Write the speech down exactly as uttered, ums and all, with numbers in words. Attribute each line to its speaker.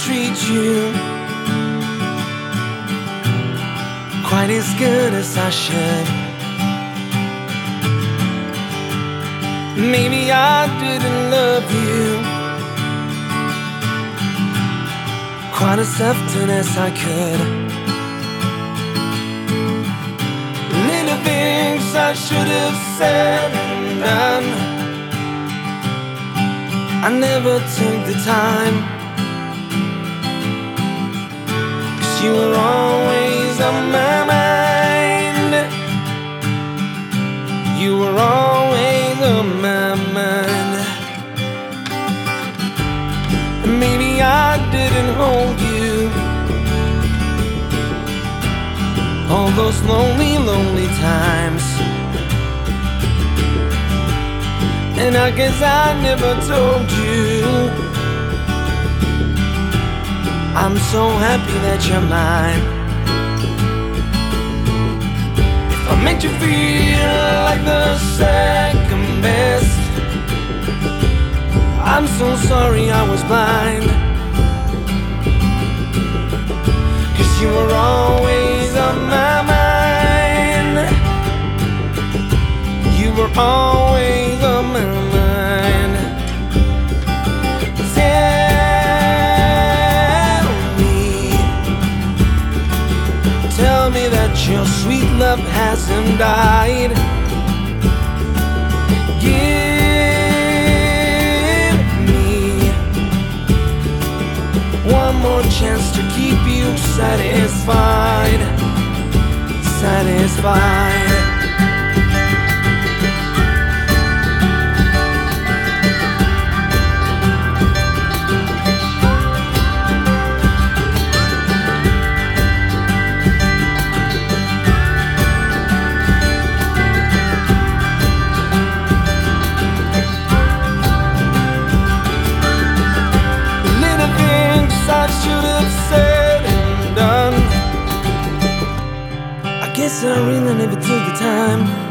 Speaker 1: treat you quite as good as I should. Maybe I didn't love you quite as often as I could. Little things I should have said and done, I never took the time, 'cause you were always on my mind. You were always on my mind. Maybe I didn't hold you all those lonely, lonely times, and I guess I never told you I'm so happy that you're mine. If I made you feel like the second best, I'm so sorry I was blind, 'cause you were always on my mind. You were always on my mind. Tell me, tell me that your sweet love hasn't died. Give me one more chance to keep you satisfied, satisfied. I should have said and done, I guess I really never took the time.